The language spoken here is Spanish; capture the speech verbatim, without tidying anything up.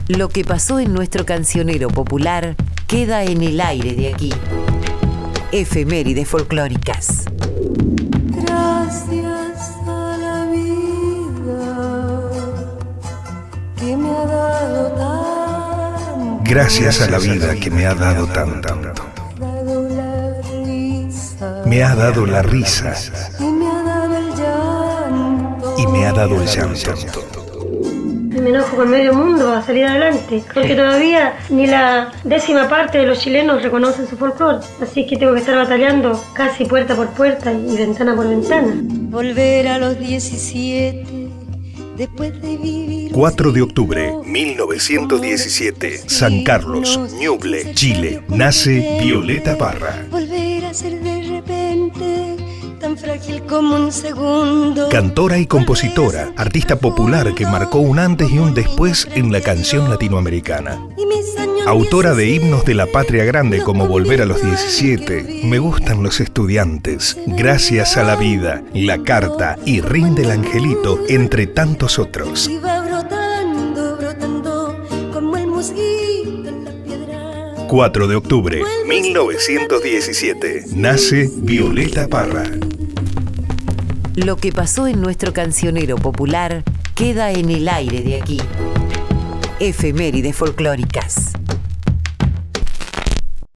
Lo que pasó en nuestro cancionero popular queda en el aire de aquí. Efemérides folclóricas. Gracias a la vida que me ha dado tanto. Gracias a la vida que me ha dado tanto. Me ha dado la risa. Y me ha dado el llanto. Y me ha dado el llanto. Me enojo con medio mundo a salir adelante, porque todavía ni la décima parte de los chilenos reconocen su folclore, así que tengo que estar batallando casi puerta por puerta y ventana por ventana. Volver a los diecisiete, después de vivir... cuatro de octubre, mil novecientos diecisiete, San Carlos, Ñuble, Chile. Nace Violeta Parra. Volver a ser de repente tan frágil como un segundo. Cantora y compositora, artista popular que marcó un antes y un después en la canción latinoamericana. Autora de himnos de la patria grande como Volver a los diecisiete, Me gustan los estudiantes, Gracias a la vida, La carta y Rinde el angelito, entre tantos otros. Y va brotando, brotando como el musguito en la piedra. cuatro de octubre, mil novecientos diecisiete. Nace Violeta Parra. Lo que pasó en nuestro cancionero popular queda en el aire de aquí. Efemérides folclóricas.